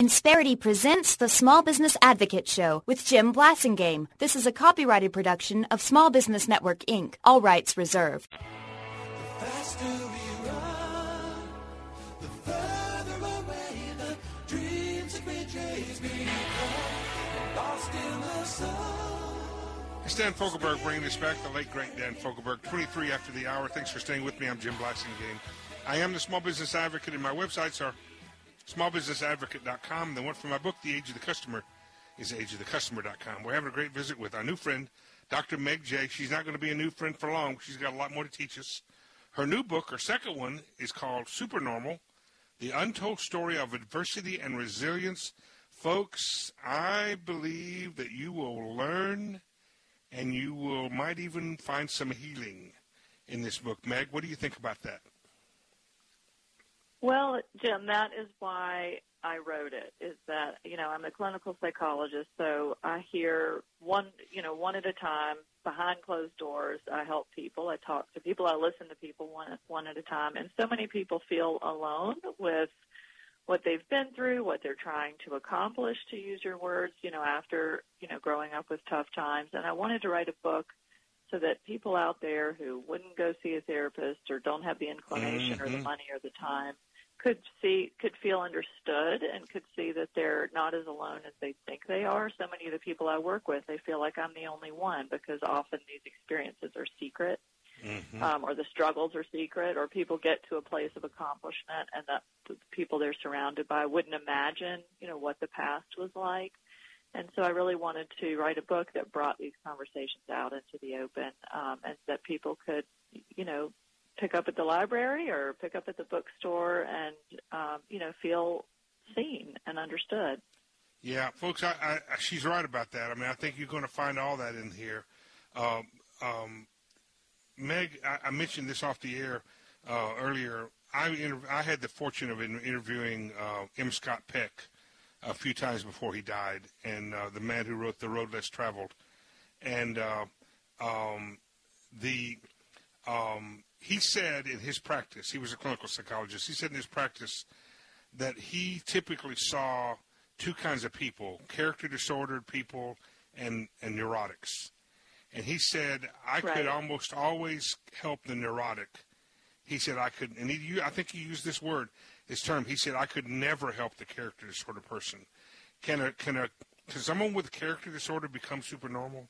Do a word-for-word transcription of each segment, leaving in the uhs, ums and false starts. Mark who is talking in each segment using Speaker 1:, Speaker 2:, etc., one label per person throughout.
Speaker 1: Insperity presents the Small Business Advocate Show with Jim Blasingame. This is a copyrighted production of Small Business Network, Incorporated. All rights reserved.
Speaker 2: The faster we run, the further away the dreams that we chase become lost in the sun.
Speaker 3: It's Dan Fogelberg bringing this back, the late, great Dan Fogelberg, twenty-three after the hour. Thanks for staying with me. I'm Jim Blasingame. I am the Small Business Advocate, and my websites are small business advocate dot com. The one for my book, The Age of the Customer, is age of the customer dot com. We're having a great visit with our new friend, Doctor Meg Jay. She's not going to be a new friend for long. She's got a lot more to teach us. Her new book, her second one, is called Supernormal, The Untold Story of Adversity and Resilience. Folks, I believe that you will learn and you will might even find some healing in this book. Meg, what do you think about that?
Speaker 4: Well, Jim, that is why I wrote it, is that, you know, I'm a clinical psychologist, so I hear one, you know, one at a time, behind closed doors. I help people. I talk to people. I listen to people one, one at a time. And so many people feel alone with what they've been through, what they're trying to accomplish, to use your words, you know, after, you know, growing up with tough times. And I wanted to write a book so that people out there who wouldn't go see a therapist or don't have the inclination mm-hmm. or the money or the time could see, could feel understood and could see that they're not as alone as they think they are. So many of the people I work with, they feel like I'm the only one because often these experiences are secret mm-hmm. um, or the struggles are secret, or people get to a place of accomplishment and that the people they're surrounded by wouldn't imagine, you know, what the past was like. And so I really wanted to write a book that brought these conversations out into the open um, and that people could, you know, pick up at the library or pick up at the bookstore and, um, you know, feel seen and understood.
Speaker 3: Yeah, folks, I, I, she's right about that. I mean, I think you're going to find all that in here. Um, um, Meg, I, I mentioned this off the air uh, earlier. I, inter- I had the fortune of interviewing uh, M. Scott Peck a few times before he died, and uh, the man who wrote The Road Less Traveled. And uh, um, the um, he said in his practice, he was a clinical psychologist, he said in his practice that he typically saw two kinds of people, character disordered people and, and neurotics. And he said, I right. could almost always help the neurotic. He said, I could, and he, I think he used this word, this term, he said, I could never help the character disorder person. Can a, can a, can someone with a character disorder become supernormal?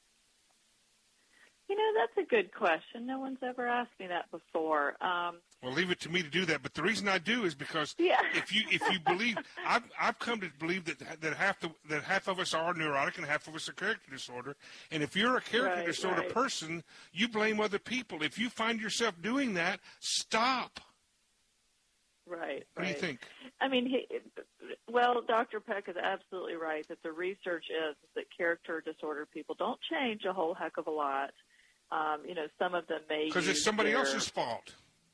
Speaker 4: You know, that's a good question. No one's ever asked me that before. Um,
Speaker 3: well, leave it to me to do that. But the reason I do is because
Speaker 4: yeah.
Speaker 3: if you if you believe, I've I've come to believe that that half the that half of us are neurotic and half of us are character disorder. And if you're a character
Speaker 4: right,
Speaker 3: disorder
Speaker 4: right.
Speaker 3: person, you blame other people. If you find yourself doing that, stop.
Speaker 4: Right.
Speaker 3: What
Speaker 4: right.
Speaker 3: do you think?
Speaker 4: I mean, he, well, Doctor Peck is absolutely right that the research is that character disordered people don't change a whole heck of a lot. Um, you know, some of them may
Speaker 3: because it's somebody
Speaker 4: their,
Speaker 3: else's fault.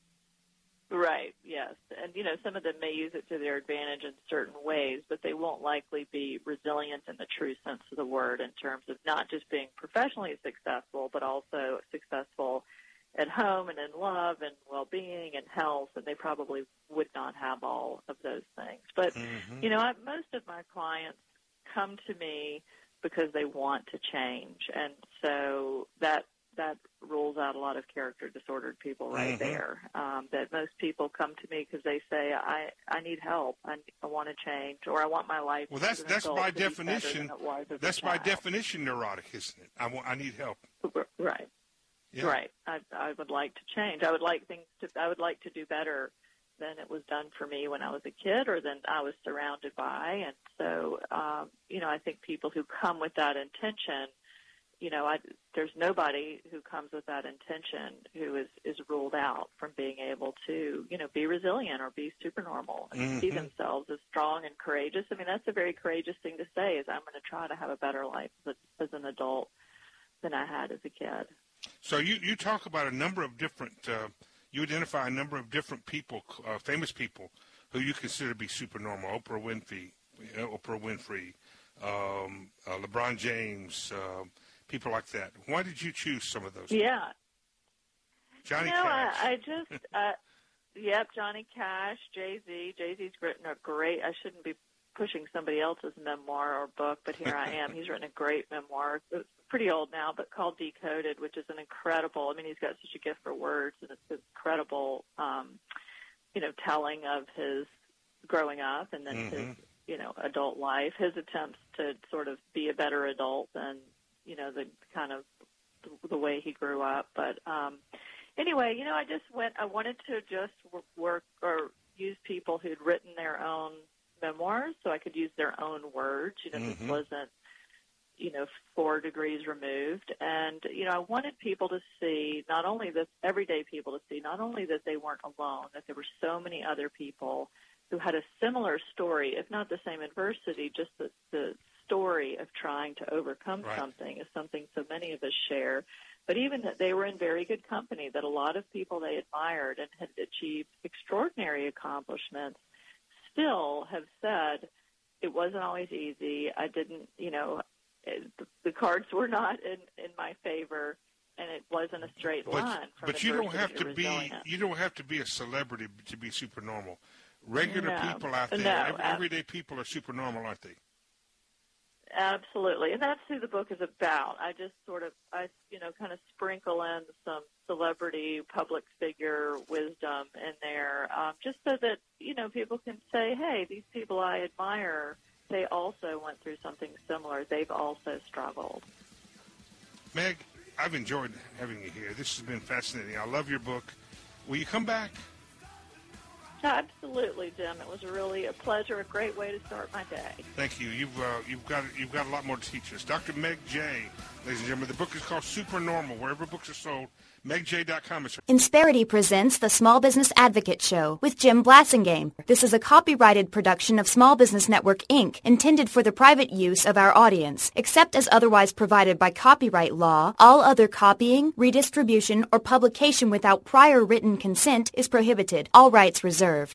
Speaker 4: Right, yes. And, you know, some of them may use it to their advantage in certain ways, but they won't likely be resilient in the true sense of the word in terms of not just being professionally successful, but also successful at home and in love and well-being and health, and they probably would not have all of those things. But, mm-hmm. you know, I, most of my clients come to me because they want to change, and so that that rules out a lot of character disordered people right mm-hmm. there. Um, that most people come to me because they say, I, I need help, I, I want to change, or I want my life
Speaker 3: well, that's,
Speaker 4: as an
Speaker 3: that's
Speaker 4: adult
Speaker 3: by
Speaker 4: to
Speaker 3: definition,
Speaker 4: be better than it was as
Speaker 3: that's
Speaker 4: a
Speaker 3: by
Speaker 4: child.
Speaker 3: definition neurotic, isn't it? I, want, I need help.
Speaker 4: Right. Yeah. Right. I, I would like to change. I would like things to, I would like to do better than it was done for me when I was a kid or than I was surrounded by. And so, um, you know, I think people who come with that intention, you know, I, there's nobody who comes with that intention who is, is ruled out from being able to, you know, be resilient or be supernormal and mm-hmm. see themselves as strong and courageous. I mean, that's a very courageous thing to say, is I'm going to try to have a better life as, as an adult than I had as a kid.
Speaker 3: So you, you talk about a number of different, uh, you identify a number of different people, uh, famous people, who you consider to be supernormal. Oprah Winfrey, Oprah Winfrey, um, uh, LeBron James, uh, people like that. Why did you choose some of those?
Speaker 4: Yeah.
Speaker 3: Johnny
Speaker 4: you know,
Speaker 3: Cash.
Speaker 4: I, I just, uh, yep, Johnny Cash, Jay-Z. Jay-Z's written a great, I shouldn't be pushing somebody else's memoir or book, but here I am. He's written a great memoir. It's pretty old now, but called Decoded, which is an incredible, I mean, he's got such a gift for words, and it's an incredible, um, you know, telling of his growing up and then mm-hmm. his, you know, adult life, his attempts to sort of be a better adult and, you know, the kind of the way he grew up. But um, anyway, you know, I just went, I wanted to just work or use people who'd written their own memoirs so I could use their own words. You know, mm-hmm. this wasn't, you know, four degrees removed. And, you know, I wanted people to see, not only this, everyday people to see, not only that they weren't alone, that there were so many other people who had a similar story, if not the same adversity, just the, the story of trying to overcome right. something is something so many of us share. But even that they were in very good company, that a lot of people they admired and had achieved extraordinary accomplishments still have said, it wasn't always easy. I didn't, you know, it, the cards were not in, in my favor, and it wasn't a straight
Speaker 3: but,
Speaker 4: line. From
Speaker 3: but you don't have to
Speaker 4: resilience.
Speaker 3: be you don't have to be a celebrity to be super normal. Regular
Speaker 4: no.
Speaker 3: people out there,
Speaker 4: no,
Speaker 3: every, everyday people are super normal, aren't they?
Speaker 4: Absolutely, and that's who the book is about. I just sort of, I you know, kind of sprinkle in some celebrity, public figure wisdom in there, um, just so that, you know, people can say, hey, these people I admire, they also went through something similar. They've also struggled.
Speaker 3: Meg, I've enjoyed having you here. This has been fascinating. I love your book. Will you come back?
Speaker 4: Absolutely, Jim. It was really a pleasure, a great way to start my day.
Speaker 3: Thank you. You've uh, you've got you've got a lot more to teach us. Doctor Meg Jay, ladies and gentlemen. The book is called Super Normal. Wherever books are sold, meg jay dot com.
Speaker 1: Insperity presents the Small Business Advocate Show with Jim Blasingame. This is a copyrighted production of Small Business Network, Incorporated, intended for the private use of our audience. Except as otherwise provided by copyright law, all other copying, redistribution, or publication without prior written consent is prohibited. All rights reserved.